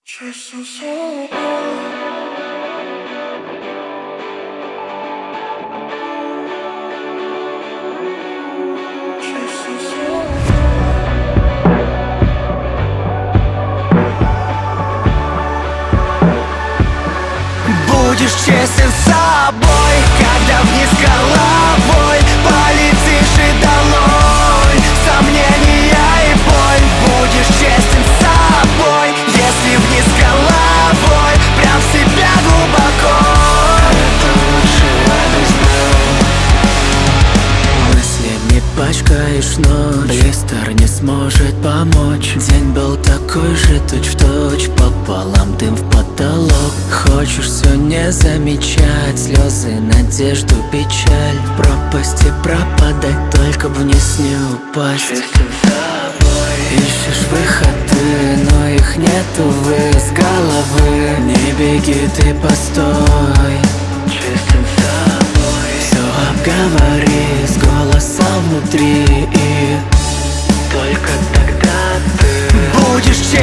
Честным словом. Будешь честен с собой, когда вниз головой полетишь и долой сомнения и боль. Будешь честен с собой, если вниз головой прям в себя глубоко. Это лучший адрес был. Мыслями пачкаешь ночь, блистер не сможет помочь. День был такой же точь-в-точь, пополам дым в потолок. Хочешь все не замечать, слезы, надежду, печаль. В пропасти пропадать, только вниз не упасть. Честен с собой. Ищешь выходы, но их нет, увы, с головы. Не беги, ты постой. Честен с собой. Все обговори с голосом внутри, и только тогда ты будешь